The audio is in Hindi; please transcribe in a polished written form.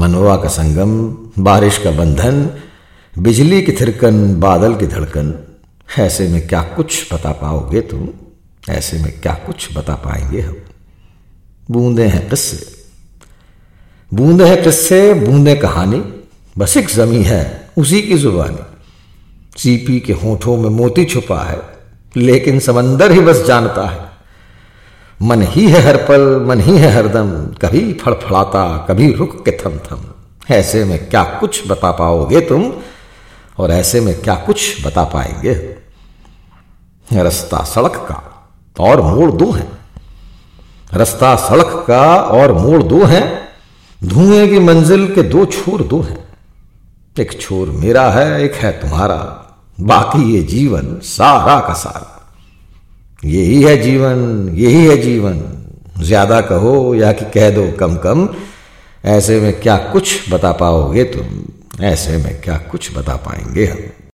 मनवा का संगम, बारिश का बंधन, बिजली की थिरकन, बादल की धड़कन। ऐसे में क्या कुछ बता पाओगे तुम, ऐसे में क्या कुछ बता पाएंगे हम। बूंदे हैं किस्से, बूंदे हैं किस्से, बूंदे कहानी, बस एक जमी है उसी की जुबानी। सीपी के होठों में मोती छुपा है, लेकिन समंदर ही बस जानता है। मन ही है हर पल, मन ही है हरदम, कभी फड़फड़ाता, कभी रुक के थम थम। ऐसे में क्या कुछ बता पाओगे तुम, और ऐसे में क्या कुछ बता पाएंगे। रास्ता सड़क का और मोड़ दो हैं, रास्ता सड़क का और मोड़ दो हैं। धुएं की मंजिल के दो छोर दो हैं। एक छोर मेरा है, एक है तुम्हारा, बाकी ये जीवन सारा का सारा। यही है जीवन, यही है जीवन, ज्यादा कहो या कि कह दो कम कम। ऐसे में क्या कुछ बता पाओगे तुम, ऐसे में क्या कुछ बता पाएंगे हम।